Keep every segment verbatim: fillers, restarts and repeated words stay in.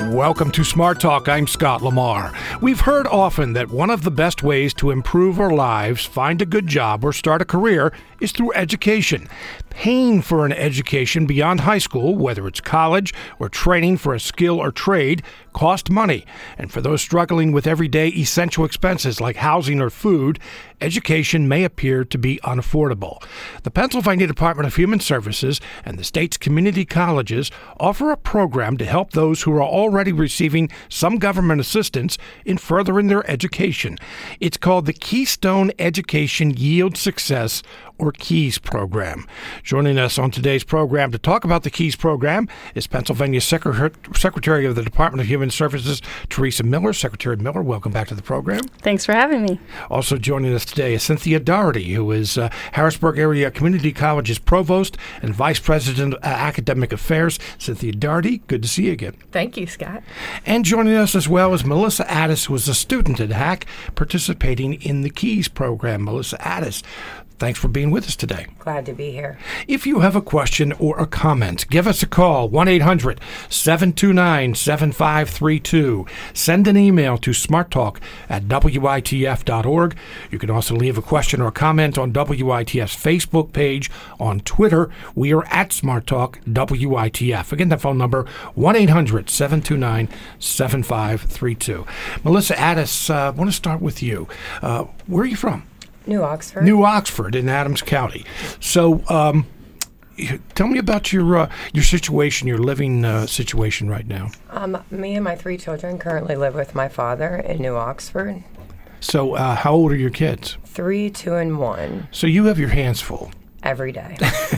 Welcome to Smart Talk. I'm Scott Lamar. We've heard often that one of the best ways to improve our lives, find a good job, or start a career is through education. Paying for an education beyond high school, whether it's college or training for a skill or trade, cost money. And for those struggling with everyday essential expenses like housing or food, education may appear to be unaffordable. The Pennsylvania Department of Human Services and the state's community colleges offer a program to help those who are already receiving some government assistance in furthering their education. It's called the Keystone Education Yield Success, or KEYS program. Joining us on today's program to talk about the KEYS program is Pennsylvania Secretary, Secretary of the Department of Human Services, Teresa Miller. Secretary Miller, welcome back to the program. Thanks for having me. Also joining us today is Cynthia Doherty, who is uh, Harrisburg Area Community College's Provost and Vice President of uh, Academic Affairs. Cynthia Doherty, good to see you again. Thank you, Scott. And joining us as well is Melissa Addis, who is a student at H A C participating in the KEYS program. Melissa Addis, thanks for being with us today. Glad to be here. If you have a question or a comment, give us a call, one eight hundred seven two nine seven five three two. Send an email to smarttalk at W I T F dot org. You can also leave a question or a comment on W I T F's Facebook page. On Twitter, we are at SmartTalk W I T F. Again, that phone number, one eight hundred seven two nine seven five three two. Melissa Addis, I uh, want to start with you. Uh, where are you from? New Oxford. New Oxford in Adams County. So um, tell me about your uh, your situation, your living uh, situation right now. Um, me and my three children currently live with my father in New Oxford. So uh, how old are your kids? Three, two, and one. So you have your hands full. Every day.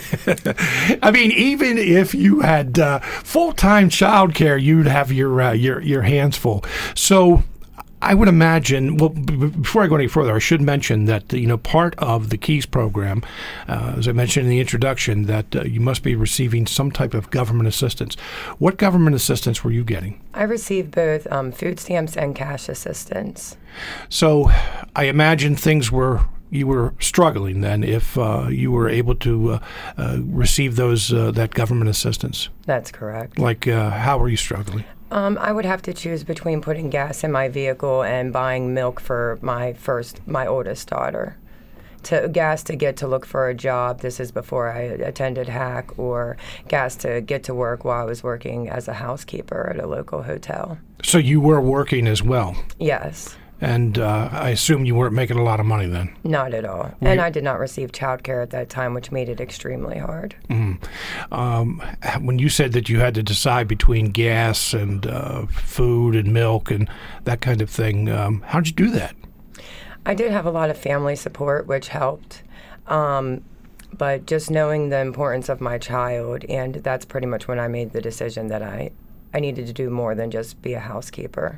I mean, even if you had uh, full-time childcare, you'd have your uh, your your hands full. So I would imagine, well, b- before I go any further, I should mention that, you know, part of the KEYS program, uh, as I mentioned in the introduction, that uh, you must be receiving some type of government assistance. What government assistance were you getting? I received both um, food stamps and cash assistance. So I imagine things were, you were struggling then if uh, you were able to uh, uh, receive those uh, that government assistance. That's correct. Like, uh, how were you struggling? Um, I would have to choose between putting gas in my vehicle and buying milk for my first, my oldest daughter. To gas to get to look for a job. This is before I attended H A C, or gas to get to work while I was working as a housekeeper at a local hotel. So you were working as well? Yes. And uh, I assume you weren't making a lot of money then? Not at all. Were and you? I did not receive child care at that time, which made it extremely hard. Mm-hmm. Um, when you said that you had to decide between gas and uh, food and milk and that kind of thing, um, how did you do that? I did have a lot of family support, which helped. Um, but just knowing the importance of my child, and that's pretty much when I made the decision that I, I needed to do more than just be a housekeeper.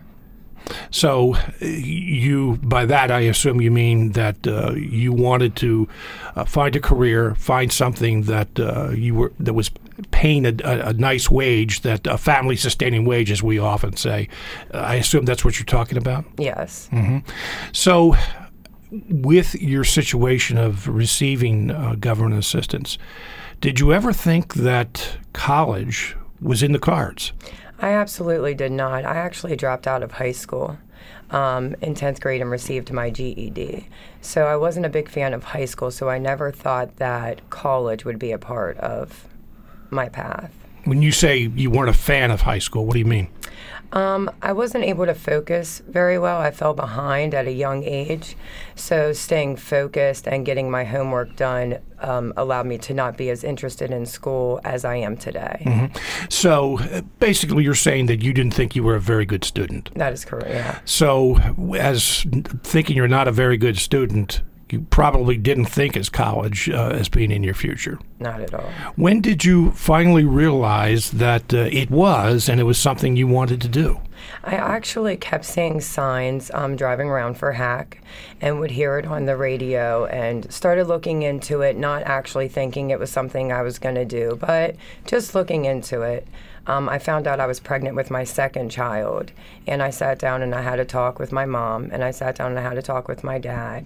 So you, by that, I assume you mean that uh, you wanted to uh, find a career, find something that uh, you were that was paying a, a, a nice wage, that a family-sustaining wage, as we often say. Uh, I assume that's what you're talking about? Yes. Mm-hmm. So with your situation of receiving uh, government assistance, did you ever think that college was in the cards? I absolutely did not. I actually dropped out of high school um, in tenth grade and received my G E D. So I wasn't a big fan of high school, so I never thought that college would be a part of my path. When you say you weren't a fan of high school, what do you mean? Um, I wasn't able to focus very well. I fell behind at a young age. So staying focused and getting my homework done um, allowed me to not be as interested in school as I am today. Mm-hmm. So uh, basically you're saying that you didn't think you were a very good student. That is correct, yeah. So as thinking you're not a very good student, you probably didn't think as college uh, as being in your future. Not at all. When did you finally realize that uh, it was, and it was something you wanted to do? I actually kept seeing signs um, driving around for H A C and would hear it on the radio and started looking into it, not actually thinking it was something I was going to do, but just looking into it. Um, I found out I was pregnant with my second child, and I sat down and I had a talk with my mom, and I sat down and I had a talk with my dad.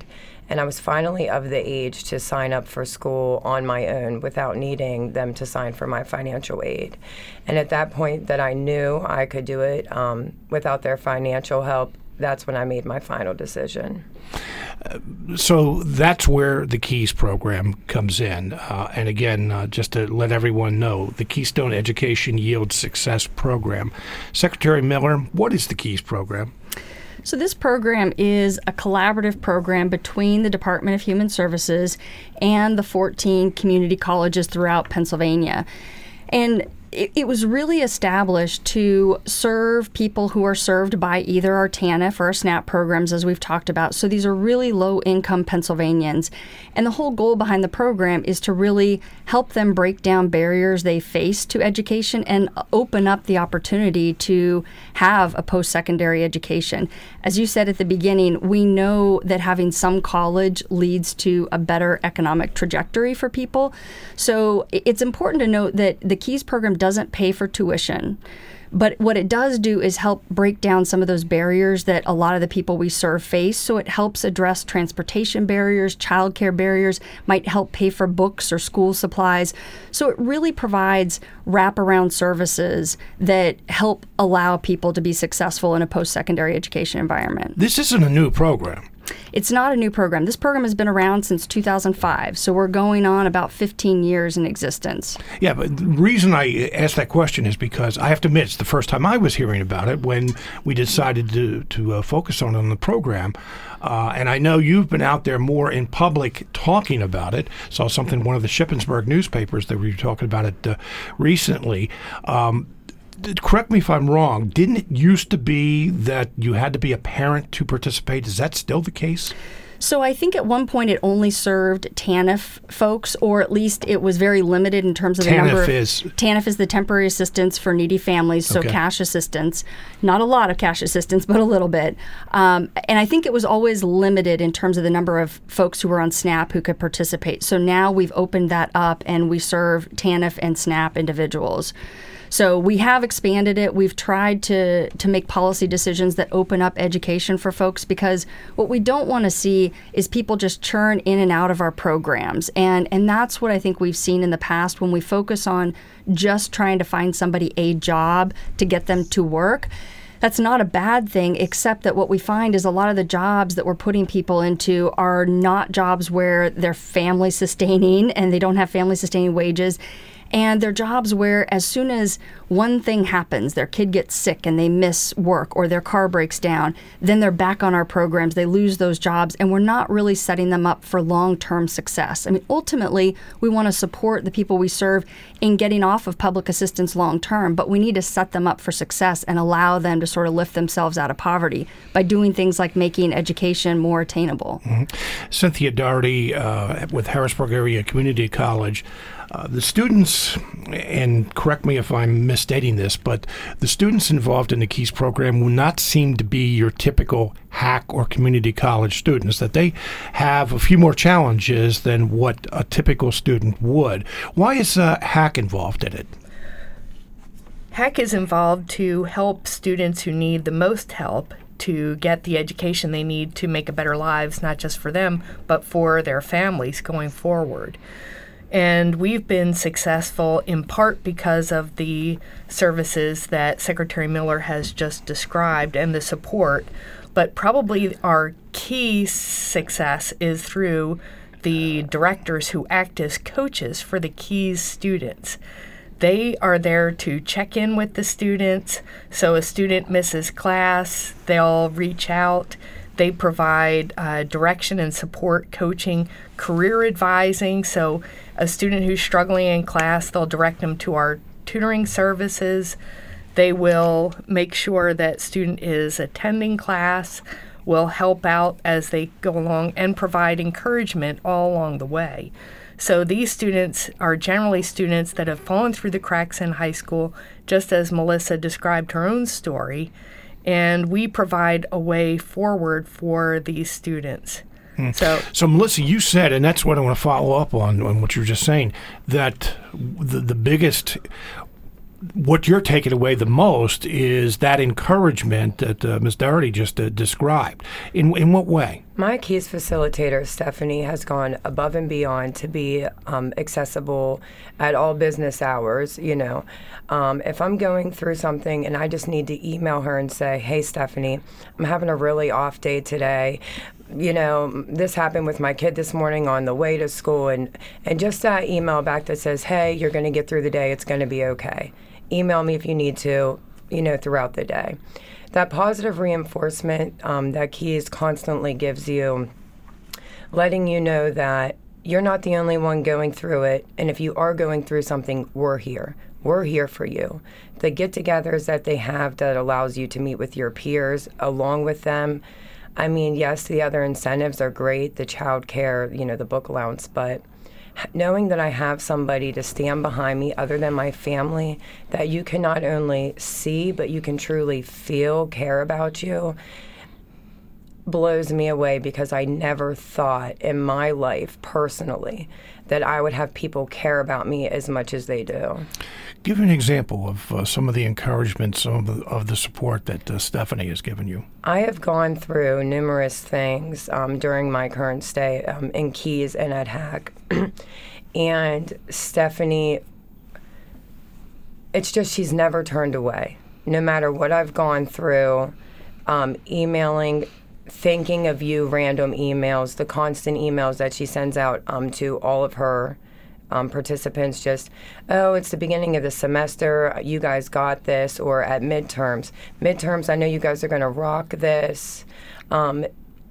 And I was finally of the age to sign up for school on my own without needing them to sign for my financial aid. And at that point that I knew I could do it um, without their financial help, that's when I made my final decision. Uh, so that's where the KEYS program comes in. Uh, and again, uh, just to let everyone know, the Keystone Education Yield Success Program. Secretary Miller, what is the KEYS program? So this program is a collaborative program between the Department of Human Services and the fourteen community colleges throughout Pennsylvania. And it, it was really established to serve people who are served by either our T A N F or our SNAP programs, as we've talked about. So these are really low-income Pennsylvanians. And the whole goal behind the program is to really help them break down barriers they face to education and open up the opportunity to have a post-secondary education. As you said at the beginning, we know that having some college leads to a better economic trajectory for people. So it's important to note that the KEYS program doesn't pay for tuition. But what it does do is help break down some of those barriers that a lot of the people we serve face. So it helps address transportation barriers, childcare barriers, might help pay for books or school supplies. So it really provides wraparound services that help allow people to be successful in a post-secondary education environment. This isn't a new program. It's not a new program. This program has been around since two thousand five, so we're going on about fifteen years in existence. Yeah, but the reason I asked that question is because I have to admit it's the first time I was hearing about it when we decided to, to uh, focus on it on the program. Uh, and I know you've been out there more in public talking about it. Saw something in one of the Shippensburg newspapers that we were talking about it uh, recently. Um, Correct me if I'm wrong. Didn't it used to be that you had to be a parent to participate? Is that still the case? So I think at one point it only served T A N F folks, or at least it was very limited in terms of the number of... T A N F is... T A N F is the Temporary Assistance for Needy Families, so Okay. cash assistance. Not a lot of cash assistance, but a little bit. Um, and I think it was always limited in terms of the number of folks who were on SNAP who could participate. So now we've opened that up and we serve T A N F and SNAP individuals. So we have expanded it. We've tried to to make policy decisions that open up education for folks, because what we don't want to see is people just churn in and out of our programs. And and that's what I think we've seen in the past when we focus on just trying to find somebody a job to get them to work. That's not a bad thing, except that what we find is a lot of the jobs that we're putting people into are not jobs where they're family sustaining and they don't have family sustaining wages. And they're jobs where as soon as one thing happens, their kid gets sick and they miss work or their car breaks down, then they're back on our programs, they lose those jobs, and we're not really setting them up for long-term success. I mean, ultimately, we want to support the people we serve in getting off of public assistance long-term, but we need to set them up for success and allow them to sort of lift themselves out of poverty by doing things like making education more attainable. Mm-hmm. Cynthia Doherty uh, with Harrisburg Area Community College. Uh, the students, and correct me if I'm misstating this, but the students involved in the KEYS program will not seem to be your typical hack or community college students, that they have a few more challenges than what a typical student would. Why is uh, hack involved in it? Hack is involved to help students who need the most help to get the education they need to make a better lives, not just for them, but for their families going forward. And we've been successful in part because of the services that Secretary Miller has just described and the support, but probably our key success is through the directors who act as coaches for the KEYS students. They are there to check in with the students. So a student misses class, they'll reach out. They provide uh, direction and support, coaching, career advising. So a student who's struggling in class, they'll direct them to our tutoring services. They will make sure that student is attending class, will help out as they go along, and provide encouragement all along the way. So these students are generally students that have fallen through the cracks in high school, just as Melissa described her own story. And we provide a way forward for these students. Hmm. So, so, Melissa, you said, and that's what I want to follow up on, on what you were just saying, that the, the biggest what you're taking away the most is that encouragement that uh, Miz Doherty just uh, described. In in what way? My Keys facilitator, Stephanie, has gone above and beyond to be um, accessible at all business hours. You know, um, if I'm going through something and I just need to email her and say, hey, Stephanie, I'm having a really off day today. You know, this happened with my kid this morning on the way to school, and, and just that email back that says, hey, you're going to get through the day. It's going to be okay. Email me if you need to, you know, throughout the day. That positive reinforcement um, that Keys constantly gives you, letting you know that you're not the only one going through it, and if you are going through something, we're here. We're here for you. The get-togethers that they have that allows you to meet with your peers along with them. I mean, yes, the other incentives are great, the child care, you know, the book allowance, but knowing that I have somebody to stand behind me other than my family, that you can not only see, but you can truly feel, care about you, blows me away, because I never thought in my life personally that I would have people care about me as much as they do. Give an example of uh, some of the encouragement, some of the, of the support that uh, Stephanie has given you. I have gone through numerous things um, during my current stay um, in Keys and at Hack. And Stephanie, it's just she's never turned away. No matter what I've gone through, um, emailing, thinking of you, random emails, the constant emails that she sends out um, to all of her Um, participants, just, oh, it's the beginning of the semester, you guys got this, or at midterms. Midterms, I know you guys are going to rock this. Um,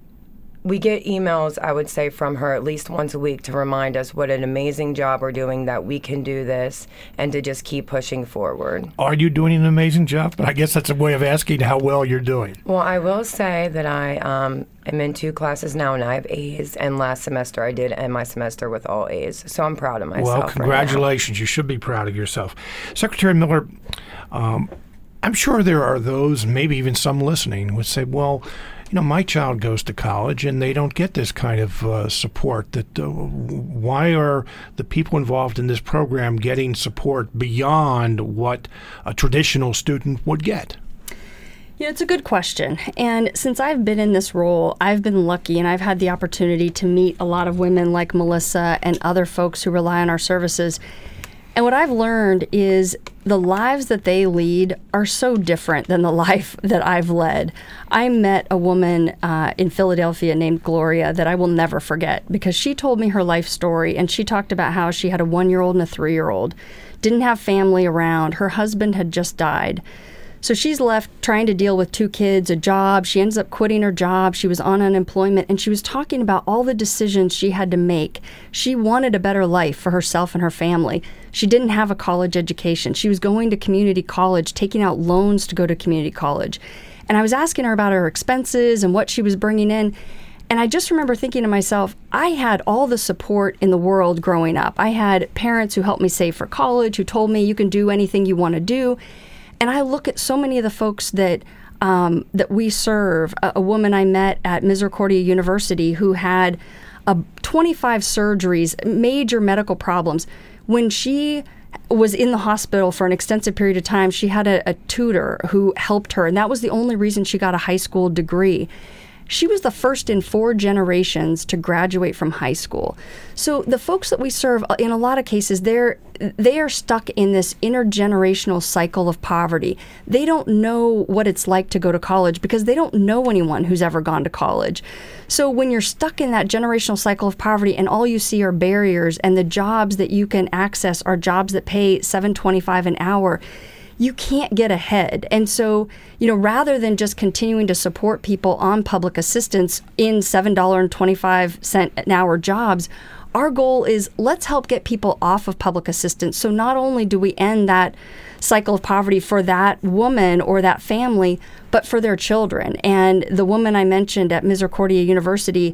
we get emails, I would say, from her at least once a week to remind us what an amazing job we're doing, that we can do this, and to just keep pushing forward. Are you doing an amazing job? But I guess that's a way of asking how well you're doing. Well, I will say that I um, am in two classes now, and I have A's, and last semester I did end my semester with all A's, so I'm proud of myself. Well, congratulations. Right, you should be proud of yourself. Secretary Miller, um, I'm sure there are those, maybe even some listening, would say, well, you know, my child goes to college and they don't get this kind of uh, support. That uh, why are the people involved in this program getting support beyond what a traditional student would get? Yeah, it's a good question. And since I've been in this role, I've been lucky and I've had the opportunity to meet a lot of women like Melissa and other folks who rely on our services. And what I've learned is the lives that they lead are so different than the life that I've led. I met a woman uh, in Philadelphia named Gloria that I will never forget, because she told me her life story, and she talked about how she had a one-year-old and a three-year-old, didn't have family around. Her husband had just died. So she's left trying to deal with two kids, a job. She ends up quitting her job. She was on unemployment, and she was talking about all the decisions she had to make. She wanted a better life for herself and her family. She didn't have a college education. She was going to community college, taking out loans to go to community college. And I was asking her about her expenses and what she was bringing in. And I just remember thinking to myself, I had all the support in the world growing up. I had parents who helped me save for college, who told me you can do anything you want to do. And I look at so many of the folks that um, that we serve. A, a woman I met at Misericordia University who had uh, twenty-five surgeries, major medical problems. When she was in the hospital for an extensive period of time, she had a, a tutor who helped her, and that was the only reason she got a high school degree. She was the first in four generations to graduate from high school. So the folks that we serve, in a lot of cases, they're they are stuck in this intergenerational cycle of poverty. They don't know what it's like to go to college because they don't know anyone who's ever gone to college. So when you're stuck in that generational cycle of poverty and all you see are barriers, and the jobs that you can access are jobs that pay seven twenty-five an hour, you can't get ahead. And so, you know, rather than just continuing to support people on public assistance in seven dollars and twenty-five cents an hour jobs, our goal is let's help get people off of public assistance. So not only do we end that cycle of poverty for that woman or that family, but for their children. And the woman I mentioned at Misericordia University,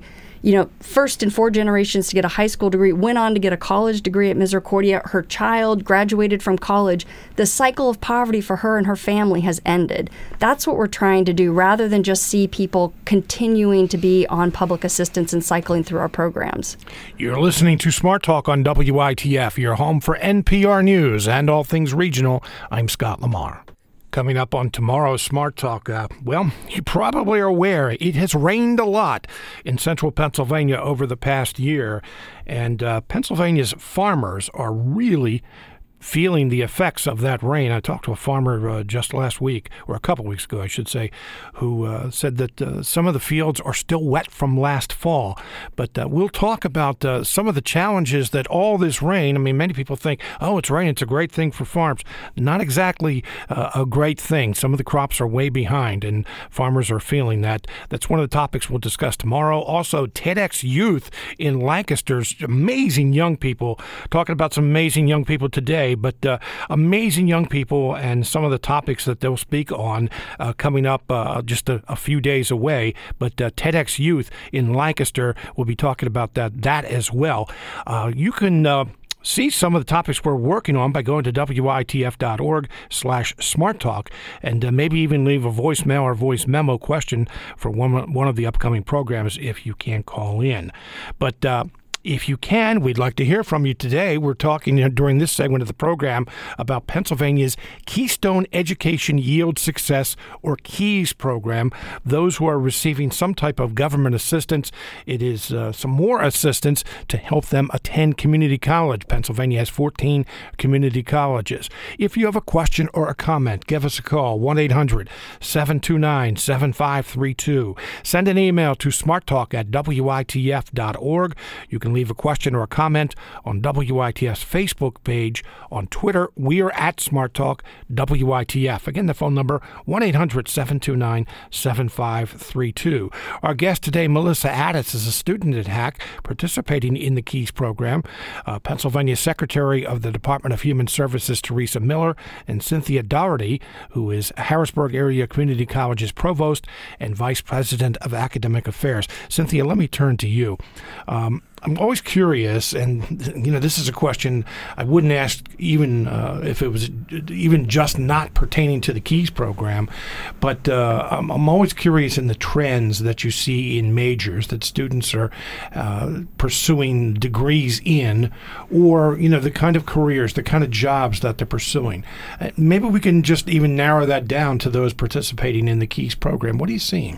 you know, first in four generations to get a high school degree, went on to get a college degree at Misericordia. Her child graduated from college. The cycle of poverty for her and her family has ended. That's what we're trying to do, rather than just see people continuing to be on public assistance and cycling through our programs. You're listening to Smart Talk on W I T F, your home for N P R News and all things regional. I'm Scott Lamar. Coming up on tomorrow's Smart Talk, uh, well, you probably are aware it has rained a lot in central Pennsylvania over the past year, and uh, Pennsylvania's farmers are really feeling the effects of that rain. I talked to a farmer uh, just last week, or a couple weeks ago, I should say, who uh, said that uh, some of the fields are still wet from last fall. But uh, we'll talk about uh, some of the challenges that all this rain, I mean, many people think, oh, it's rain, it's a great thing for farms. Not exactly uh, a great thing. Some of the crops are way behind, and farmers are feeling that. That's one of the topics we'll discuss tomorrow. Also, TEDx Youth in Lancaster's amazing young people, talking about some amazing young people today, but uh, amazing young people and some of the topics that they'll speak on uh, coming up uh, just a, a few days away. But uh, TEDx Youth in Lancaster will be talking about that, that as well. Uh, you can uh, see some of the topics we're working on by going to W I T F dot org slash smart talk, and uh, maybe even leave a voicemail or voice memo question for one, one of the upcoming programs if you can't call in. But uh, if you can, we'd like to hear from you today. We're talking you know, during this segment of the program about Pennsylvania's Keystone Education Yield Success, or KEYS program. Those who are receiving some type of government assistance, it is uh, some more assistance to help them attend community college. Pennsylvania has fourteen community colleges. If you have a question or a comment, give us a call, one eight hundred seven two nine seven five three two. Send an email to smarttalk at W I T F dot org. You can leave a question or a comment on W I T F's Facebook page. On Twitter, we are at Smart Talk W I T F. Again, the phone number, one eight hundred seven two nine seven five three two. Our guest today, Melissa Addis, is a student at H A C participating in the KEYS program. Uh, Pennsylvania Secretary of the Department of Human Services, Teresa Miller, and Cynthia Doherty, who is Harrisburg Area Community College's Provost and Vice President of Academic Affairs. Cynthia, let me turn to you. Um, I'm always curious, and you know, this is a question I wouldn't ask even uh, if it was even just not pertaining to the KEYS program, but uh, I'm, I'm always curious in the trends that you see in majors that students are uh, pursuing degrees in, or you know, the kind of careers, the kind of jobs that they're pursuing. Uh, maybe we can just even narrow that down to those participating in the KEYS program. What are you seeing?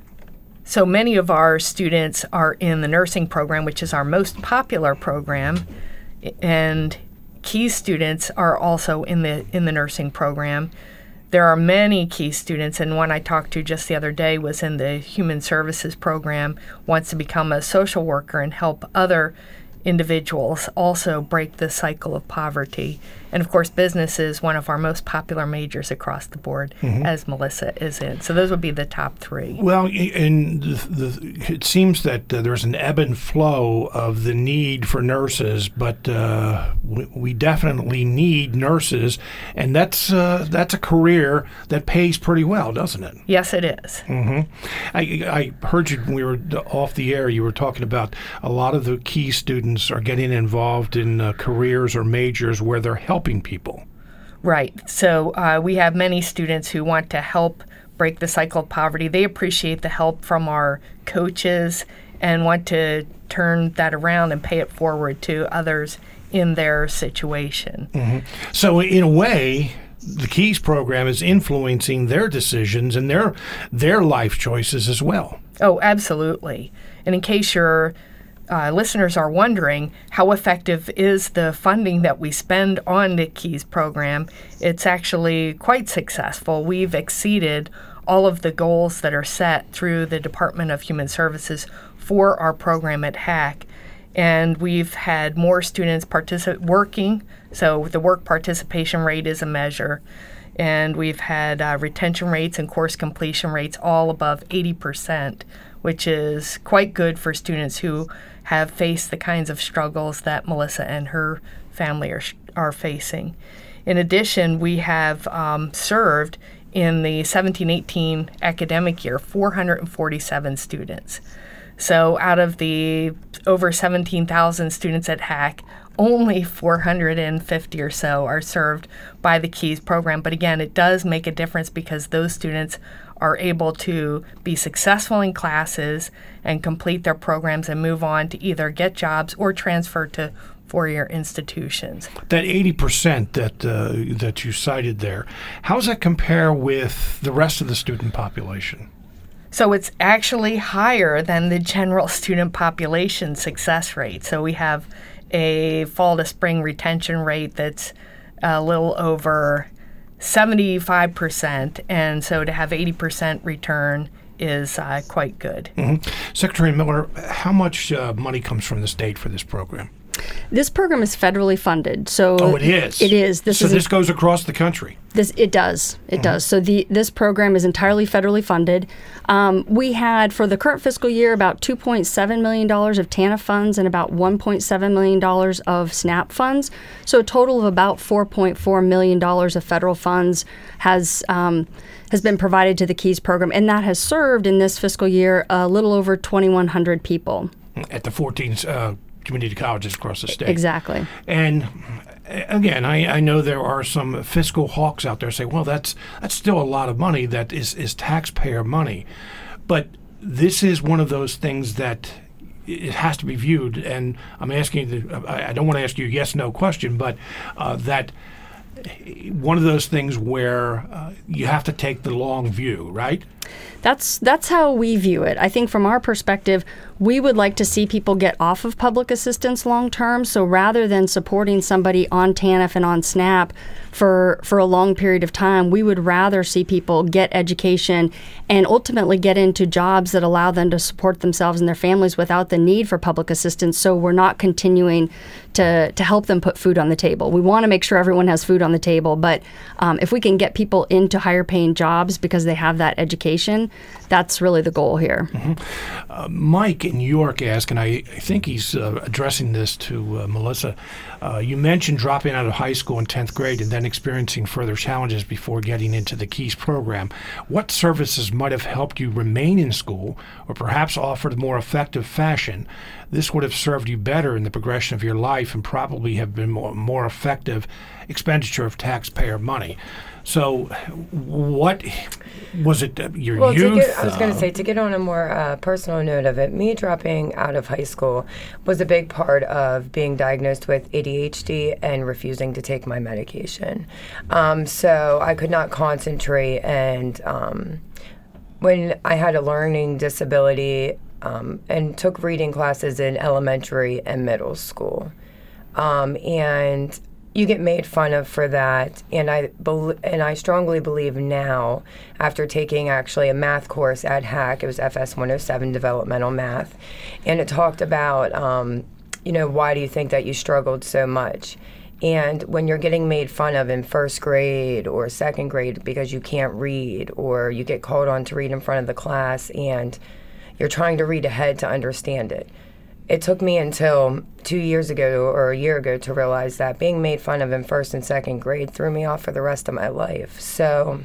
So many of our students are in the nursing program, which is our most popular program, and KEYS students are also in the in the nursing program. There are many KEYS students, and one I talked to just the other day was in the human services program, wants to become a social worker and help other individuals also break the cycle of poverty. And of course, business is one of our most popular majors across the board, mm-hmm. as Melissa is in. So those would be the top three. Well, and the, the, it seems that uh, there's an ebb and flow of the need for nurses, but uh, we, we definitely need nurses, and that's uh, that's a career that pays pretty well, doesn't it? Yes, it is. Mm-hmm. I, I heard you when we were off the air, you were talking about a lot of the KEYS students are getting involved in uh, careers or majors where they're helping people. Right. So uh, we have many students who want to help break the cycle of poverty. They appreciate the help from our coaches and want to turn that around and pay it forward to others in their situation. Mm-hmm. So in a way, the KEYS program is influencing their decisions and their their life choices as well. Oh, absolutely. And in case you're Uh, listeners are wondering, how effective is the funding that we spend on the KEYS program? It's actually quite successful. We've exceeded all of the goals that are set through the Department of Human Services for our program at H A C. And we've had more students participate working, so the work participation rate is a measure. And we've had uh, retention rates and course completion rates all above eighty percent, which is quite good for students who have faced the kinds of struggles that Melissa and her family are are facing. In addition, we have um, served in the seventeen eighteen academic year four hundred forty-seven students. So out of the over seventeen thousand students at Hack, only four hundred fifty or so are served by the KEYS program. But again, it does make a difference because those students are able to be successful in classes and complete their programs and move on to either get jobs or transfer to four-year institutions. That eighty percent that uh, that you cited there, how does that compare with the rest of the student population? So it's actually higher than the general student population success rate. So we have a fall to spring retention rate that's a little over seventy-five percent, and so to have eighty percent return is uh, quite good. Mm-hmm. Secretary Miller, how much uh, money comes from the state for this program? This program is federally funded, so oh, it is. It is. This so is this goes across the country. This it does. It mm-hmm. does. So the this program is entirely federally funded. Um, we had for the current fiscal year about two point seven million dollars of TANF funds and about one point seven million dollars of SNAP funds. So a total of about four point four million dollars of federal funds has um, has been provided to the KEYS program, and that has served in this fiscal year a little over twenty-one hundred people at the fourteen. Uh, community colleges across the state. Exactly. And again, I, I know there are some fiscal hawks out there say, well, that's that's still a lot of money that is, is taxpayer money. But this is one of those things that it has to be viewed, and I'm asking, the, I don't want to ask you a yes, no question, but uh, that one of those things where uh, you have to take the long view, right? That's that's how we view it. I think from our perspective, we would like to see people get off of public assistance long term. So rather than supporting somebody on TANF and on SNAP for for a long period of time, we would rather see people get education and ultimately get into jobs that allow them to support themselves and their families without the need for public assistance. So we're not continuing to to help them put food on the table. We want to make sure everyone has food on the table, but um, if we can get people into higher paying jobs because they have that education, that's really the goal here. Mm-hmm. Uh, Mike in New York asked, and I, I think he's uh, addressing this to uh, Melissa, uh, you mentioned dropping out of high school in tenth grade and then experiencing further challenges before getting into the KEYS program. What services might have helped you remain in school or perhaps offered a more effective fashion? This would have served you better in the progression of your life and probably have been more, more effective expenditure of taxpayer money. So what was it, uh, your well, youth? To get, I was going uh, to say, to get on a more uh, personal note of it, me dropping out of high school was a big part of being diagnosed with A D H D and refusing to take my medication. Um, so I could not concentrate, and um, when I had a learning disability um, and took reading classes in elementary and middle school, um, and you get made fun of for that, and I bel- and I strongly believe now, after taking actually a math course at Hack, it was F S one oh seven Developmental Math, and it talked about, um, you know, why do you think that you struggled so much? And when you're getting made fun of in first grade or second grade because you can't read, or you get called on to read in front of the class and you're trying to read ahead to understand it, it took me until two years ago or a year ago to realize that being made fun of in first and second grade threw me off for the rest of my life. So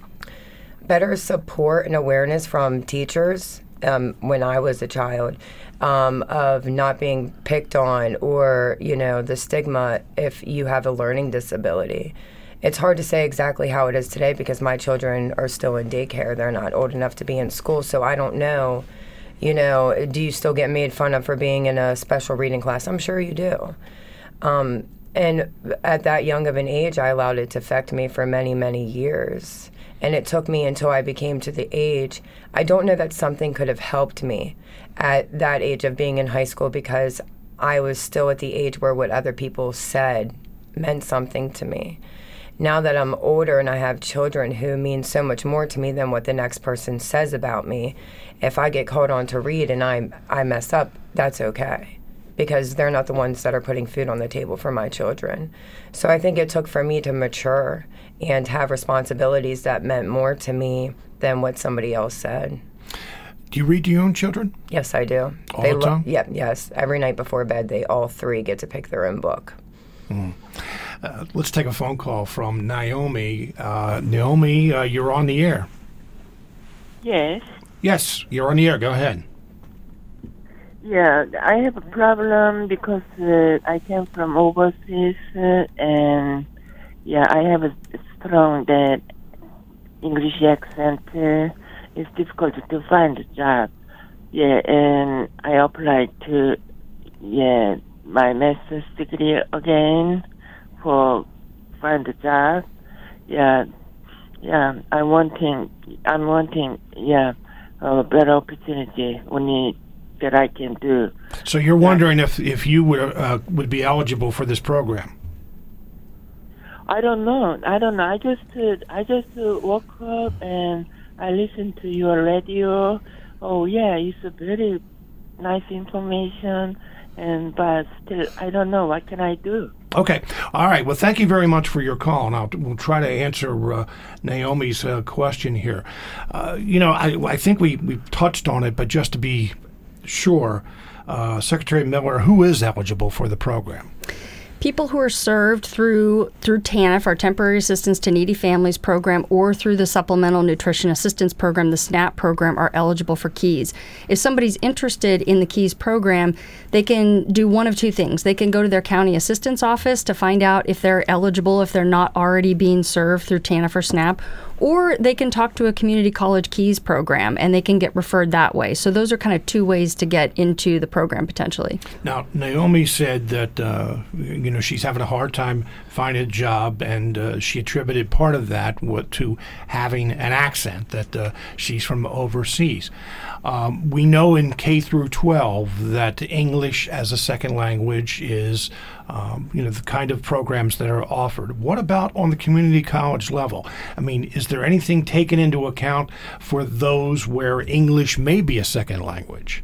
better support and awareness from teachers um, when I was a child um, of not being picked on, or, you know, the stigma if you have a learning disability. It's hard to say exactly how it is today because my children are still in daycare. They're not old enough to be in school, so I don't know. You know, do you still get made fun of for being in a special reading class? I'm sure you do. Um, and at that young of an age, I allowed it to affect me for many, many years. And it took me until I became to the age. I don't know that something could have helped me at that age of being in high school, because I was still at the age where what other people said meant something to me. Now that I'm older and I have children who mean so much more to me than what the next person says about me, if I get called on to read and I I mess up, that's okay, because they're not the ones that are putting food on the table for my children. So I think it took for me to mature and have responsibilities that meant more to me than what somebody else said. Do you read to your own children? Yes, I do. All they the time? Lo- yeah, yes. Every night before bed, they all three get to pick their own book. Mm. Uh, let's take a phone call from Naomi. Uh, Naomi, uh, you're on the air. Yes. Yes, you're on the air. Go ahead. Yeah, I have a problem because uh, I came from overseas uh, and yeah, I have a strong that English accent. Uh, it's difficult to find a job. Yeah, and I applied to yeah my master's degree again for find a job. Yeah, yeah. I'm wanting. I'm wanting. Yeah, a better opportunity. Only that I can do. So you're wondering if if you would uh, would be eligible for this program? I don't know. I don't know. I just uh, I just uh, woke up and I listened to your radio. Oh yeah, it's a very nice information, and but still I don't know. What can I do? Okay. All right. Well, thank you very much for your call. Now, we'll try to answer uh, Naomi's uh, question here. Uh, you know, I, I think we, we touched on it, but just to be sure, uh, Secretary Miller, who is eligible for the program? People who are served through through TANF, our Temporary Assistance to Needy Families program, or through the Supplemental Nutrition Assistance program, the SNAP program, are eligible for KEYS. If somebody's interested in the KEYS program, they can do one of two things. They can go to their county assistance office to find out if they're eligible, if they're not already being served through TANF or SNAP, or they can talk to a community college KEYS program and they can get referred that way. So those are kind of two ways to get into the program potentially. Now, Naomi said that uh, you know she's having a hard time finding a job, and uh, she attributed part of that what, to having an accent, that uh, she's from overseas. Um, we know in K through twelve that English as a second language is um, you know the kind of programs that are offered. What about on the community college level? I mean, is there anything taken into account for those where English may be a second language?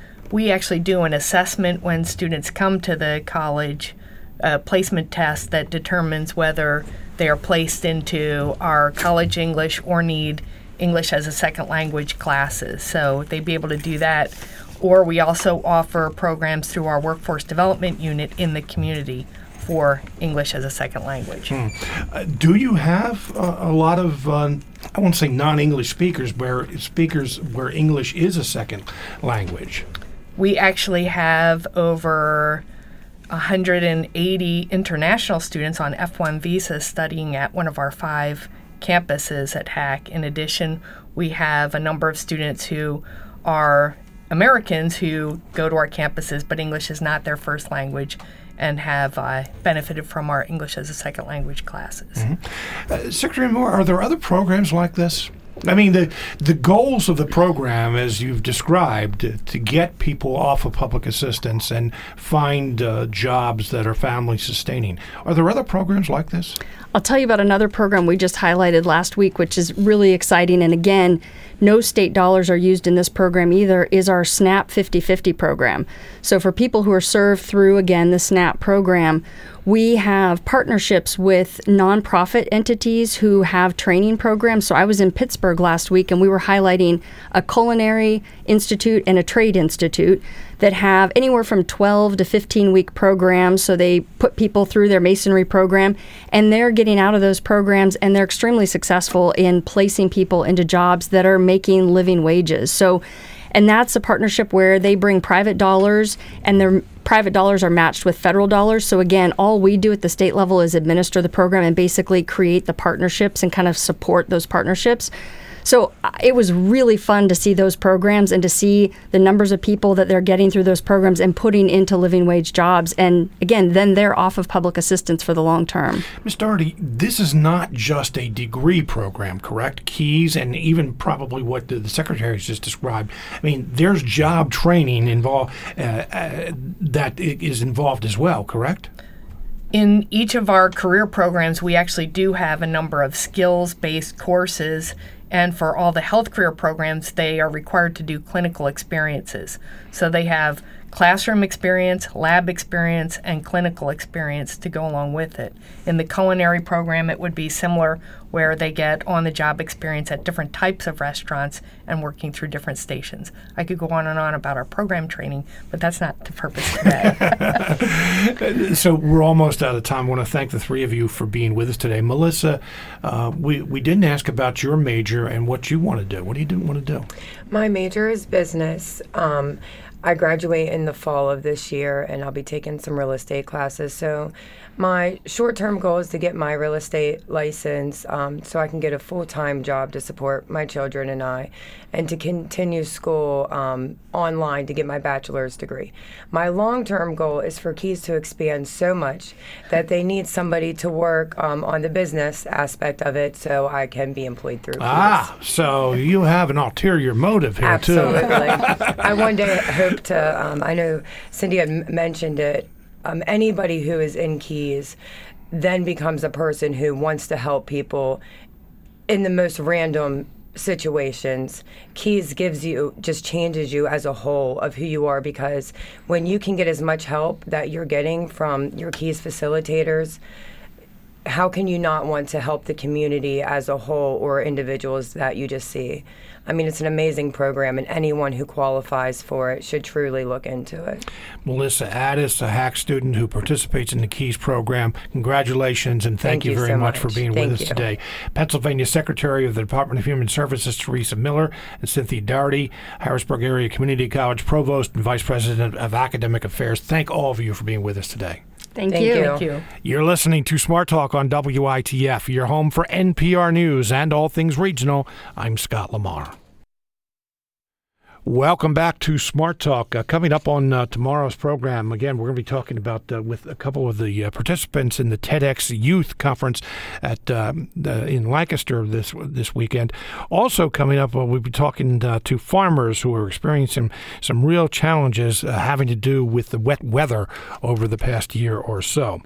We actually do an assessment when students come to the college, a placement test that determines whether they are placed into our college English or need English as a second language classes. So they'd be able to do that. Or we also offer programs through our workforce development unit in the community for English as a second language. Hmm. Uh, do you have uh, a lot of, uh, I won't say non-English speakers, where speakers where English is a second language? We actually have over one hundred eighty international students on F one visas studying at one of our five campuses at H A C. In addition, we have a number of students who are Americans who go to our campuses, but English is not their first language, and have uh, benefited from our English as a second language classes. Mm-hmm. Uh, Secretary Moore, are there other programs like this? I mean, the the goals of the program, as you've described, to, to get people off of public assistance and find uh, jobs that are family sustaining. Are there other programs like this? I'll tell you about another program we just highlighted last week, which is really exciting. And again, no state dollars are used in this program either, is our SNAP fifty fifty program. So for people who are served through, again, the SNAP program, we have partnerships with nonprofit entities who have training programs. So I was in Pittsburgh last week, and we were highlighting a culinary institute and a trade institute that have anywhere from twelve to fifteen week programs. So they put people through their masonry program, and they're getting out of those programs, and they're extremely successful in placing people into jobs that are making living wages. So, and that's a partnership where they bring private dollars, and their private dollars are matched with federal dollars. So again, all we do at the state level is administer the program and basically create the partnerships and kind of support those partnerships. So uh, it was really fun to see those programs and to see the numbers of people that they're getting through those programs and putting into living wage jobs. And again, then they're off of public assistance for the long term. Miz Doherty, this is not just a degree program, correct? KEYS, and even probably what the, the Secretary just described. I mean, there's job training involved uh, uh, that is involved as well, correct? In each of our career programs, we actually do have a number of skills-based courses. And for all the health career programs, they are required to do clinical experiences. So they have classroom experience, lab experience, and clinical experience to go along with it. In the culinary program, it would be similar, where they get on-the-job experience at different types of restaurants and working through different stations. I could go on and on about our program training, but that's not the purpose today. So we're almost out of time. I want to thank the three of you for being with us today. Melissa, uh, we, we didn't ask about your major and what you want to do. What do you do, want to do? My major is business. Um, I graduate in the fall of this year, and I'll be taking some real estate classes. So my short-term goal is to get my real estate license um, so I can get a full-time job to support my children and I, and to continue school um, online to get my bachelor's degree. My long-term goal is for Keys to expand so much that they need somebody to work um, on the business aspect of it so I can be employed through Keys. Ah, so you have an ulterior motive here, Absolutely. too. I one day hope to, um, I know Cindy had m- mentioned it, um, anybody who is in Keys then becomes a person who wants to help people in the most random situations. Keys gives you, just changes you as a whole of who you are, because when you can get as much help that you're getting from your Keys facilitators, how can you not want to help the community as a whole or individuals that you just see? I mean, it's an amazing program, and anyone who qualifies for it should truly look into it. Melissa Addis, a H A C student who participates in the Keys program, congratulations, and thank, Thank you you very so much much. for being Thank with us you. today. Pennsylvania Secretary of the Department of Human Services, Teresa Miller, and Cynthia Doherty, Harrisburg Area Community College Provost and Vice President of Academic Affairs. Thank all of you for being with us today. Thank, Thank you. you. Thank you. You're listening to Smart Talk on W I T F, your home for N P R News and all things regional. I'm Scott Lamar. Welcome back to Smart Talk. Uh, coming up on uh, tomorrow's program, again, we're going to be talking about uh, with a couple of the uh, participants in the TEDx Youth Conference at um, the, in Lancaster this this weekend. Also coming up, uh, we'll be talking uh, to farmers who are experiencing some real challenges uh, having to do with the wet weather over the past year or so.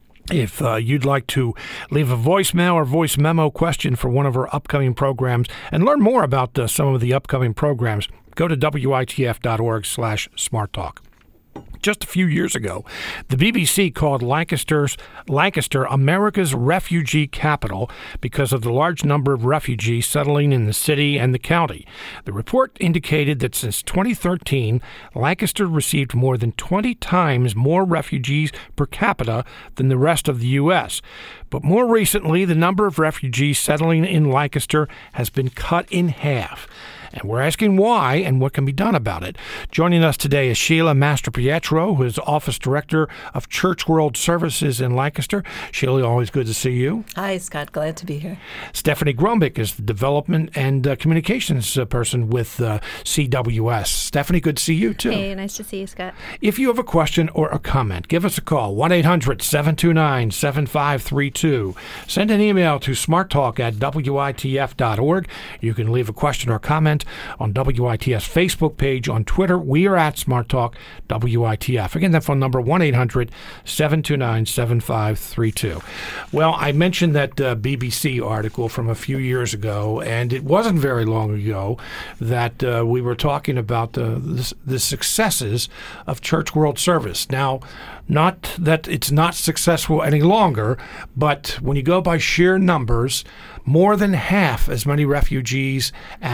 If uh, you'd like to leave a voicemail or voice memo question for one of our upcoming programs and learn more about uh, some of the upcoming programs, go to W I T F dot org slash smart talk. Just a few years ago, the B B C called Lancaster's, Lancaster America's refugee capital because of the large number of refugees settling in the city and the county. The report indicated that since twenty thirteen, Lancaster received more than twenty times more refugees per capita than the rest of the U S. But more recently, the number of refugees settling in Lancaster has been cut in half. And we're asking why and what can be done about it. Joining us today is Sheila Mastropietro, who is Office Director of Church World Services in Lancaster. Sheila, always good to see you. Hi, Scott. Glad to be here. Stephanie Grumbick is the Development and uh, Communications uh, person with uh, C W S. Stephanie, good to see you, too. Hey, nice to see you, Scott. If you have a question or a comment, give us a call, one eight hundred seven two nine seven five three two. Send an email to smarttalk at W I T F dot org. You can leave a question or comment on W I T F's Facebook page. On Twitter, we are at Smart Talk W I T F. Again, that phone number, one eight hundred seven two nine seven five three two. Well, I mentioned that uh, B B C article from a few years ago, and it wasn't very long ago that uh, we were talking about uh, the, the successes of Church World Service. Now, not that it's not successful any longer, but when you go by sheer numbers, more than half as many refugees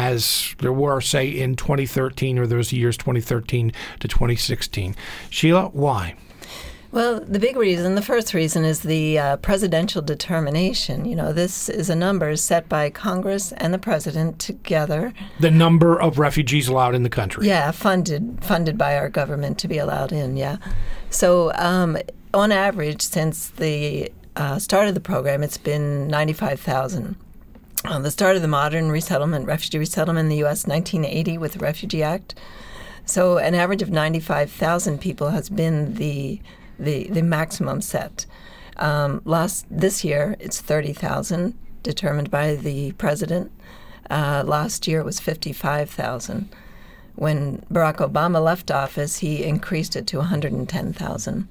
as there were, say, in twenty thirteen or those years twenty thirteen to twenty sixteen. Sheila, why? Well, the big reason, the first reason, is the uh, presidential determination. You know, this is a number set by Congress and the president together. The number of refugees allowed in the country. Yeah, funded funded by our government to be allowed in, yeah. So um, on average, since the uh, start of the program, it's been ninety-five thousand. On the start of the modern resettlement, refugee resettlement in the U S, nineteen eighty with the Refugee Act. So an average of ninety-five thousand people has been the the, the maximum set. Um, last this year, it's thirty thousand, determined by the president. Uh, last year, it was fifty-five thousand. When Barack Obama left office, he increased it to one hundred ten thousand.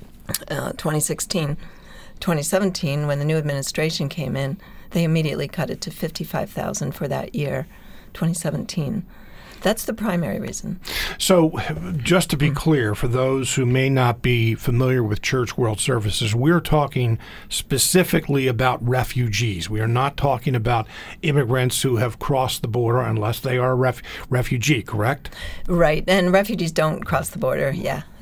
Uh, twenty sixteen, twenty seventeen, when the new administration came in, they immediately cut it to fifty-five thousand for that year, twenty seventeen. That's the primary reason. So just to be clear, for those who may not be familiar with Church World Services, we're talking specifically about refugees. We are not talking about immigrants who have crossed the border unless they are a ref- refugee, correct? Right, and refugees don't cross the border, yeah.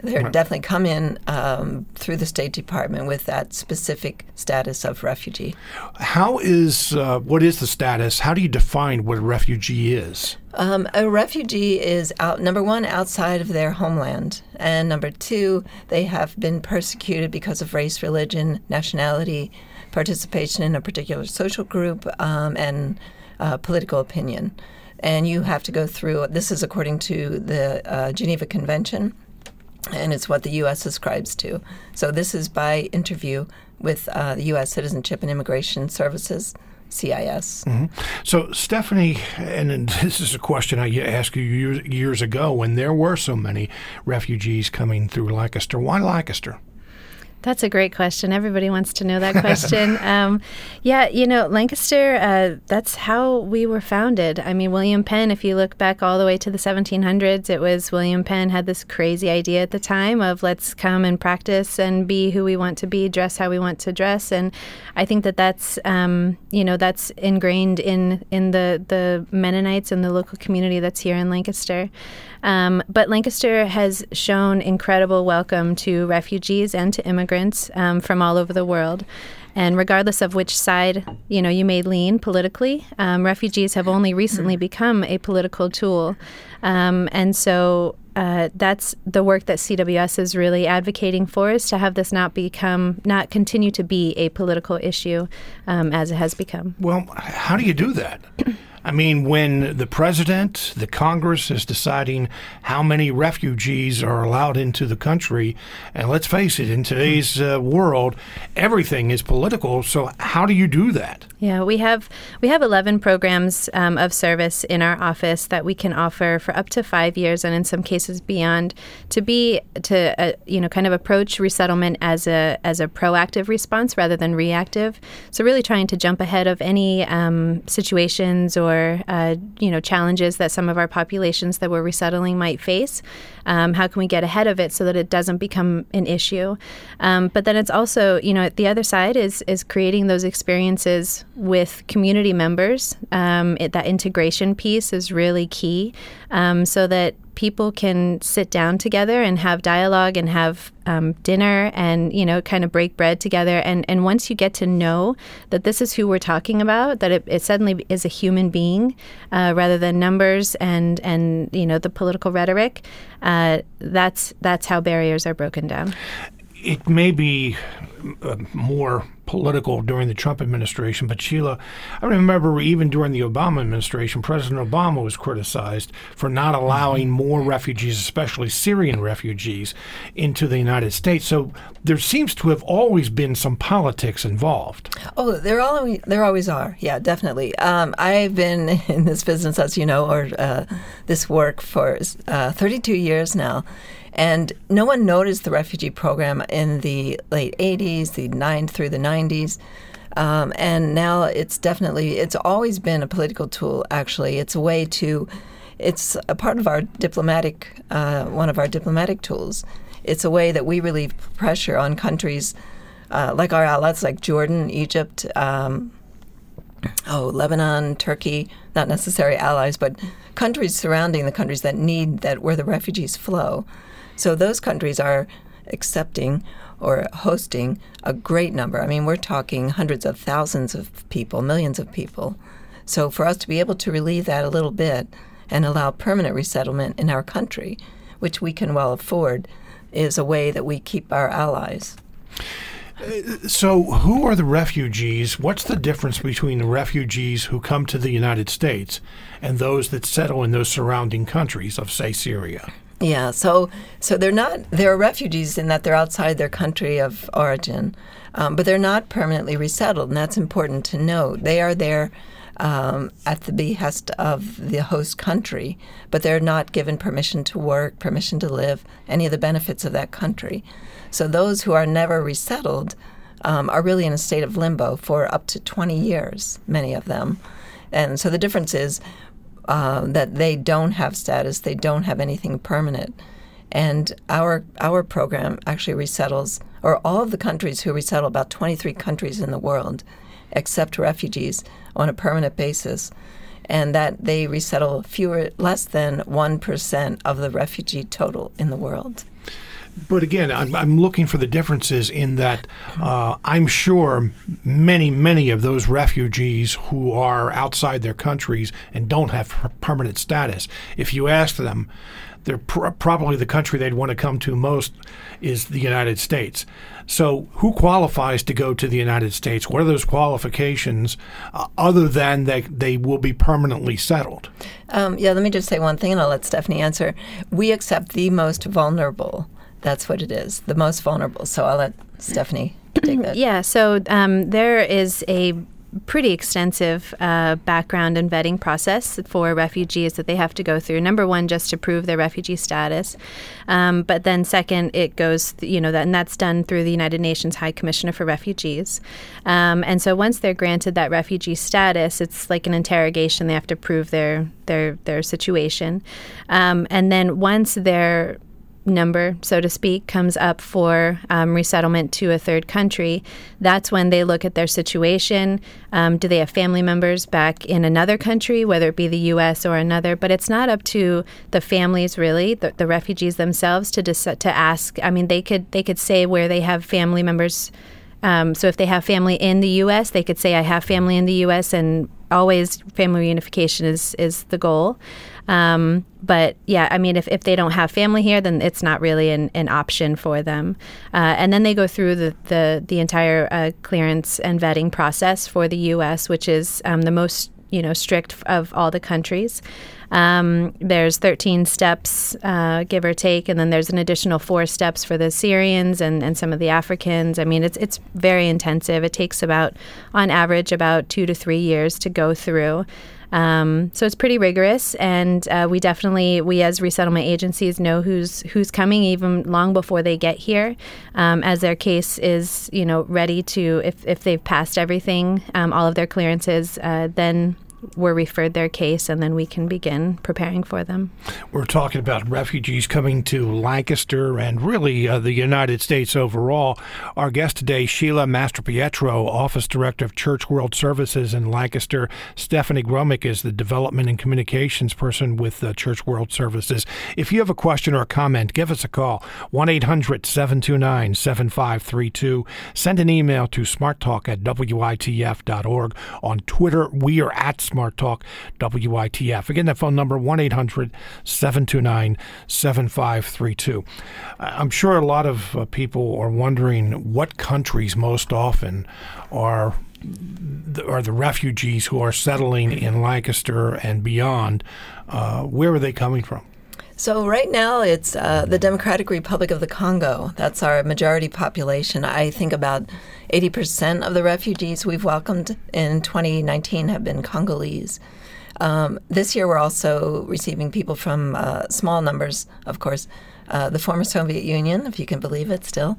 They're Right. definitely come in um, through the State Department with that specific status of refugee. How is, uh, what is the status? How do you define what a refugee is? Um, a refugee is, out, number one, outside of their homeland, and number two, they have been persecuted because of race, religion, nationality, participation in a particular social group, um, and uh, political opinion. And you have to go through, this is according to the uh, Geneva Convention, and it's what the U S ascribes to. So this is by interview with uh, the U S Citizenship and Immigration Services, C I S. Mm-hmm. So, Stephanie, and, and this is a question I asked you years, years ago when there were so many refugees coming through Lancaster. Why Lancaster? That's a great question. Everybody wants to know that question. um, yeah, you know, Lancaster, uh, that's how we were founded. I mean, William Penn, if you look back all the way to the seventeen hundreds, it was William Penn had this crazy idea at the time of let's come and practice and be who we want to be, dress how we want to dress. And I think that that's, um, you know, that's ingrained in, in the, the Mennonites and the local community that's here in Lancaster. Um, but Lancaster has shown incredible welcome to refugees and to immigrants um, from all over the world. And regardless of which side, you know, you may lean politically, um, refugees have only recently become a political tool. Um, and so uh, that's the work that C W S is really advocating for, is to have this not become, not continue to be a political issue um, as it has become. Well, how do you do that? I mean, when the president, the Congress is deciding how many refugees are allowed into the country, and let's face it, in today's uh, world, everything is political. So how do you do that? Yeah, we have we have eleven programs um, of service in our office that we can offer for up to five years, and in some cases beyond, to be to uh, you know kind of approach resettlement as a as a proactive response rather than reactive. So really trying to jump ahead of any um, situations or uh, you know challenges that some of our populations that we're resettling might face. Um, how can we get ahead of it so that it doesn't become an issue? Um, but then it's also, you know, the other side is is creating those experiences with community members. Um, it, that integration piece is really key, um, so that people can sit down together and have dialogue and have um, dinner and, you know, kind of break bread together. And, and once you get to know that this is who we're talking about, that it, it suddenly is a human being uh, rather than numbers and, and, you know, the political rhetoric, uh, that's that's how barriers are broken down. It may be uh, more political during the Trump administration, but Sheila, I remember even during the Obama administration, President Obama was criticized for not allowing more refugees, especially Syrian refugees, into the United States. So there seems to have always been some politics involved. Oh, there always there always are. Yeah, definitely. Um, I've been in this business, as you know, or uh, this work for uh, thirty-two years now. And no one noticed the refugee program in the late eighties, the nine through the nineties. Um, and now it's definitely, it's always been a political tool, actually. It's a way to, it's a part of our diplomatic, uh, one of our diplomatic tools. It's a way that we relieve pressure on countries uh, like our allies, like Jordan, Egypt, um, oh, Lebanon, Turkey, not necessarily allies, but countries surrounding the countries that need, that where the refugees flow. So those countries are accepting or hosting a great number. I mean, we're talking hundreds of thousands of people, millions of people. So for us to be able to relieve that a little bit and allow permanent resettlement in our country, which we can well afford, is a way that we keep our allies. So who are the refugees? What's the difference between the refugees who come to the United States and those that settle in those surrounding countries of, say, Syria? Yeah, so so they're not, they're refugees in that they're outside their country of origin, um, but they're not permanently resettled, and that's important to note. They are there um, at the behest of the host country, but they're not given permission to work, permission to live, any of the benefits of that country. So those who are never resettled um, are really in a state of limbo for up to twenty years, many of them. And so the difference is Uh, that they don't have status, they don't have anything permanent. And our our program actually resettles, or all of the countries who resettle, about twenty-three countries in the world, accept refugees on a permanent basis, and that they resettle fewer, less than one percent of the refugee total in the world. But again, I'm, I'm looking for the differences in that uh, I'm sure many, many of those refugees who are outside their countries and don't have per- permanent status, if you ask them, they're pr- probably the country they'd want to come to most is the United States. So who qualifies to go to the United States? What are those qualifications uh, other than that they will be permanently settled? Um, yeah, let me just say one thing, and I'll let Stephanie answer. We accept the most vulnerable. That's what it is, the most vulnerable. So I'll let Stephanie take that. Yeah, so um, there is a pretty extensive uh, background and vetting process for refugees that they have to go through. Number one, just to prove their refugee status. Um, but then second, it goes, you know, that, and that's done through the United Nations High Commissioner for Refugees. Um, and so once they're granted that refugee status, it's like an interrogation. They have to prove their, their, their situation. Um, and then once they're number, so to speak, comes up for um, resettlement to a third country, that's when they look at their situation. Um, do they have family members back in another country, whether it be the U S or another? But it's not up to the families, really, the, the refugees themselves, to dis- to ask. I mean, they could they could say where they have family members. Um, so if they have family in the U S, they could say, I have family in the U S, and always family reunification is, is the goal. Um, but yeah, I mean, if, if they don't have family here, then it's not really an, an option for them. Uh, and then they go through the, the, the entire uh, clearance and vetting process for the U S, which is um, the most, you know, strict of all the countries. Um, there's thirteen steps, uh, give or take, and then there's an additional four steps for the Syrians and, and some of the Africans. I mean, it's it's very intensive. It takes about, on average, about two to three years to go through. Um, so it's pretty rigorous, and uh, we definitely, we as resettlement agencies know who's who's coming even long before they get here, um, as their case is, you know, ready to, if, if they've passed everything, um, all of their clearances, uh, then we're referred their case, and then we can begin preparing for them. We're talking about refugees coming to Lancaster and really uh, the United States overall. Our guest today, Sheila Mastropietro, Office Director of Church World Services in Lancaster. Stephanie Gromick is the Development and Communications Person with uh, Church World Services. If you have a question or a comment, give us a call, one eight hundred seven two nine seven five three two. Send an email to smarttalk at W I T F dot org. On Twitter, we are at Smart Talk W I T F. Again, that phone number, one eight hundred seven two nine seven five three two. I'm sure a lot of uh, people are wondering what countries most often are the, are the refugees who are settling in Lancaster and beyond. Uh, where are they coming from? So right now it's uh, the Democratic Republic of the Congo. That's our majority population. I think about eighty percent of the refugees we've welcomed in twenty nineteen have been Congolese. Um, this year we're also receiving people from uh, small numbers, of course, uh, the former Soviet Union, if you can believe it still,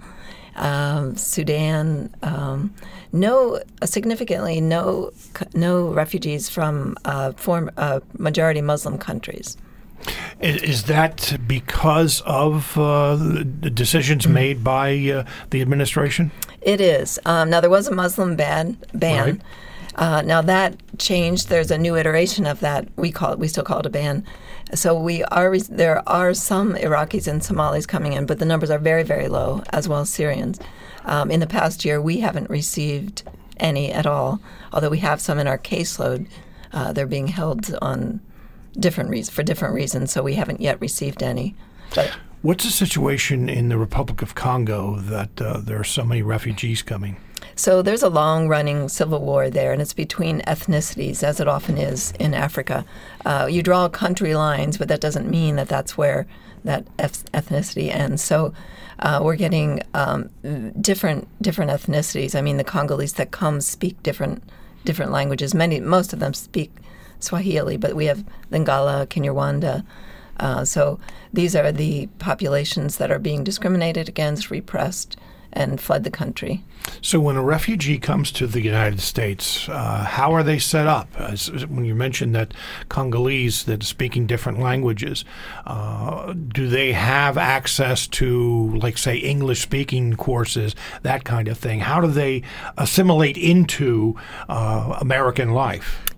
um, Sudan, um, no, uh, significantly no no refugees from uh, form, uh, majority Muslim countries. Is that because of uh, the decisions made by uh, the administration? It is. Um, now, there was a Muslim ban. ban. Right. Uh, now, that changed. There's a new iteration of that. We call it. We still call it a ban. So we are. There are some Iraqis and Somalis coming in, but the numbers are very, very low, as well as Syrians. Um, in the past year, we haven't received any at all, although we have some in our caseload. Uh, they're being held on different reasons for different reasons, so we haven't yet received any. But what's the situation in the Republic of Congo that uh, there are so many refugees coming? So there's a long-running civil war there, and it's between ethnicities, as it often is in Africa. Uh, you draw country lines, but that doesn't mean that that's where that ethnicity ends. So uh, we're getting um, different different ethnicities. I mean, the Congolese that come speak different different languages. Many, most of them speak Swahili, but we have Lingala, Kinyarwanda. Uh, so these are the populations that are being discriminated against, repressed, and fled the country. So when a refugee comes to the United States, uh, how are they set up? As, when you mentioned that Congolese that are speaking different languages, uh, do they have access to, like, say, English-speaking courses, that kind of thing? How do they assimilate into uh, American life?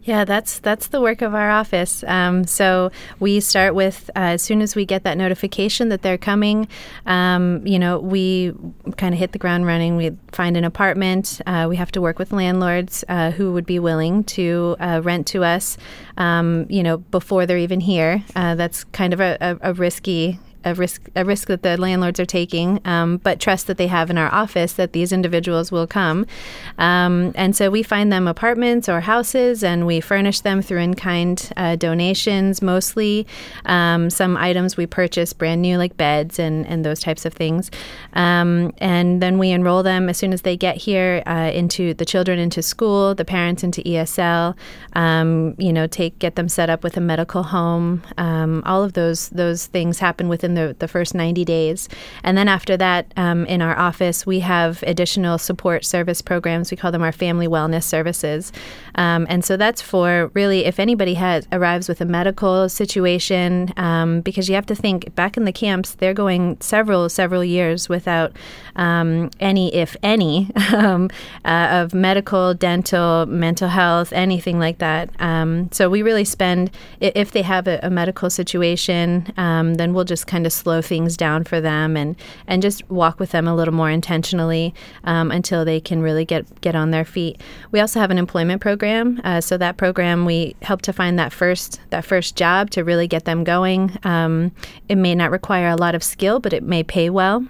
Yeah, that's that's the work of our office. Um, so we start with uh, as soon as we get that notification that they're coming, um, you know, we kind of hit the ground running. We find an apartment. Uh, we have to work with landlords uh, who would be willing to uh, rent to us, um, you know, before they're even here. Uh, that's kind of a, a, a risky. A risk, a risk that the landlords are taking, um, but trust that they have in our office that these individuals will come. Um, and so we find them apartments or houses, and we furnish them through in-kind uh, donations, mostly. Um, some items we purchase brand new, like beds and, and those types of things. Um, and then we enroll them as soon as they get here uh, into the children into school, the parents into E S L. Um, you know, take get them set up with a medical home. Um, all of those those things happen within The, the first ninety days. And then after that, um, in our office, we have additional support service programs. We call them our family wellness services. Um, and so that's for really if anybody has arrives with a medical situation, um, because you have to think back in the camps, they're going several, several years without um, any, if any, um, uh, of medical, dental, mental health, anything like that. Um, so we really spend, if they have a, a medical situation, um, then we'll just kind of slow things down for them and, and just walk with them a little more intentionally um, until they can really get, get on their feet. We also have an employment program. Uh, so that program, we help to find that first that first job to really get them going. Um, it may not require a lot of skill, but it may pay well.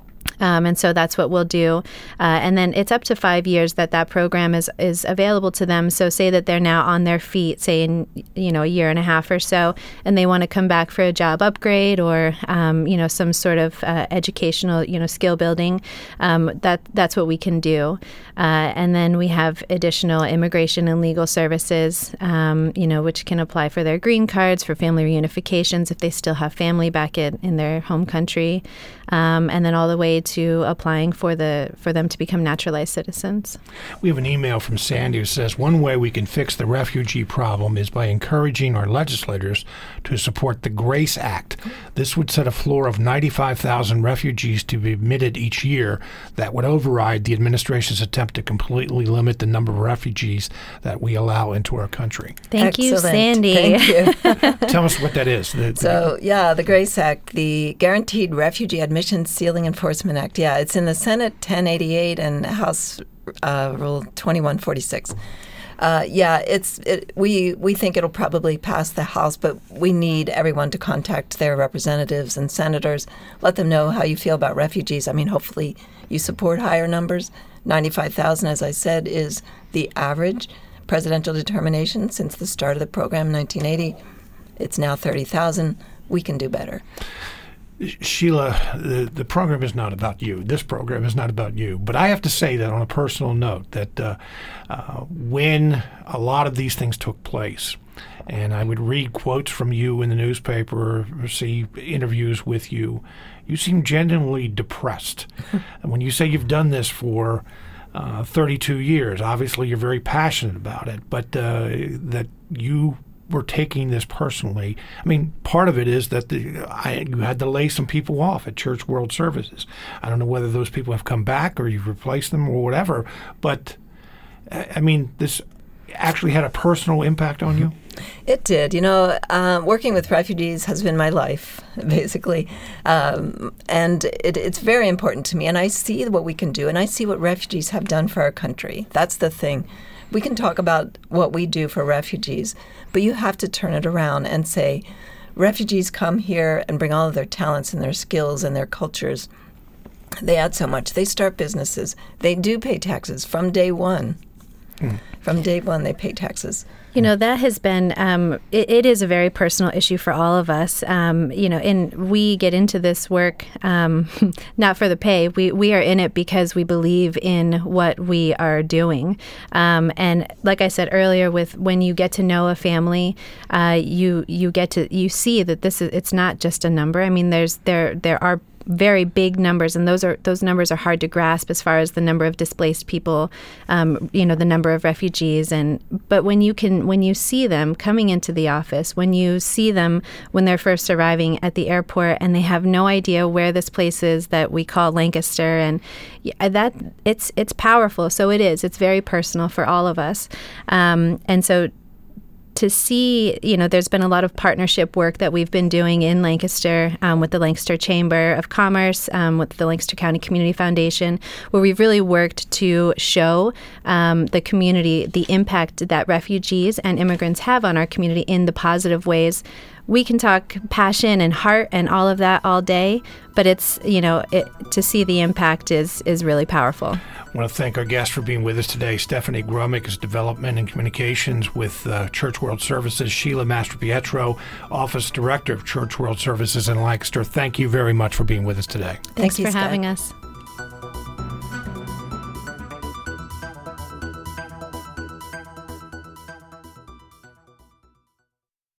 Um, and so that's what we'll do. Uh, and then it's up to five years that that program is, is available to them. So say that they're now on their feet, say in, you know, a year and a half or so, and they want to come back for a job upgrade or, um, you know, some sort of uh, educational, you know, skill building. Um, that that's what we can do. Uh, and then we have additional immigration and legal services, um, you know, which can apply for their green cards, for family reunifications if they still have family back in, in their home country, um, and then all the way to applying for the for them to become naturalized citizens. We have an email from Sandy who says, one way we can fix the refugee problem is by encouraging our legislators to support the GRACE Act. This would set a floor of ninety-five thousand refugees to be admitted each year that would override the administration's attempt to completely limit the number of refugees that we allow into our country. Thank you, Excellent. Sandy. Thank you. Tell us what that is. The, So, yeah, the GRACE Act, the Guaranteed Refugee Admission Ceiling Enforcement Act. Yeah, it's in the Senate ten eighty-eight and House uh, Rule twenty-one forty-six. Uh, yeah, it's it, we we think it'll probably pass the House, but we need everyone to contact their representatives and senators. Let them know how you feel about refugees. I mean, hopefully you support higher numbers. ninety-five thousand, as I said, is the average presidential determination since the start of the program in nineteen eighty. It's now thirty thousand. We can do better. Sheila, the, the program is not about you. This program is not about you. But I have to say that on a personal note, that uh, uh, when a lot of these things took place, and I would read quotes from you in the newspaper or see interviews with you, you seem genuinely depressed. And when you say you've done this for uh, thirty-two years, obviously you're very passionate about it, but uh, that you were taking this personally. I mean, part of it is that the, I, you had to lay some people off at Church World Services. I don't know whether those people have come back or you've replaced them or whatever, but I mean, this actually had a personal impact on you? It did. You know, uh, working with refugees has been my life, basically. Um, and it, it's very important to me. And I see what we can do, and I see what refugees have done for our country. That's the thing. We can talk about what we do for refugees, but you have to turn it around and say, refugees come here and bring all of their talents and their skills and their cultures. They add so much. They start businesses. They do pay taxes from day one. Mm. From day one, they pay taxes. You know, that has been, um, it, it is a very personal issue for all of us. Um, you know, and we get into this work um, not for the pay. We, we are in it because we believe in what we are doing. Um, and like I said earlier, with when you get to know a family, uh, you you get to, you see that this is, it's not just a number. I mean, there's there there are very big numbers, and those are those numbers are hard to grasp as far as the number of displaced people, um, you know, the number of refugees. And but when you can when you see them coming into the office, when you see them when they're first arriving at the airport and they have no idea where this place is that we call Lancaster, and that it's it's powerful. So it is. It's very personal for all of us. Um, and so to see, you know, there's been a lot of partnership work that we've been doing in Lancaster um, with the Lancaster Chamber of Commerce, um, with the Lancaster County Community Foundation, where we've really worked to show um, the community the impact that refugees and immigrants have on our community in the positive ways. We can talk passion and heart and all of that all day, but it's, you know, it, to see the impact is is really powerful. I want to thank our guest for being with us today. Stephanie Grumick is Development and Communications with uh, Church World Services. Sheila Mastropietro, Office Director of Church World Services in Lancaster. Thank you very much for being with us today. Thanks Thank you, for Scott. having us.